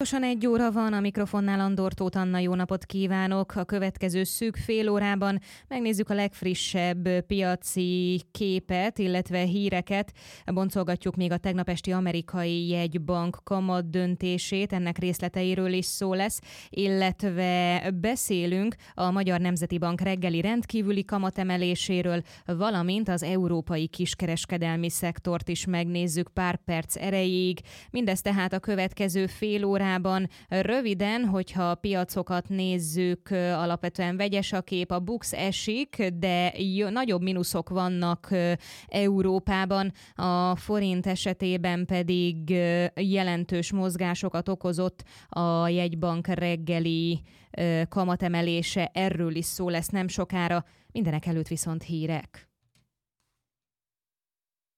Pontosan 1 óra van, a mikrofonnál Andor Tóth Anna, jó napot kívánok! A következő szűk fél órában megnézzük a legfrissebb piaci képet, illetve híreket. Boncolgatjuk még a tegnap esti amerikai jegybank kamat döntését, ennek részleteiről is szó lesz, illetve beszélünk a Magyar Nemzeti Bank reggeli rendkívüli kamatemeléséről, valamint az európai kiskereskedelmi szektort is megnézzük pár perc erejéig. Mindez tehát a következő fél órában. Röviden, hogyha a piacokat nézzük, alapvetően vegyes a kép, a BUX esik, de nagyobb mínuszok vannak Európában, a forint esetében pedig jelentős mozgásokat okozott a jegybank reggeli kamatemelése, erről is szó lesz nem sokára, mindenek előtt viszont hírek.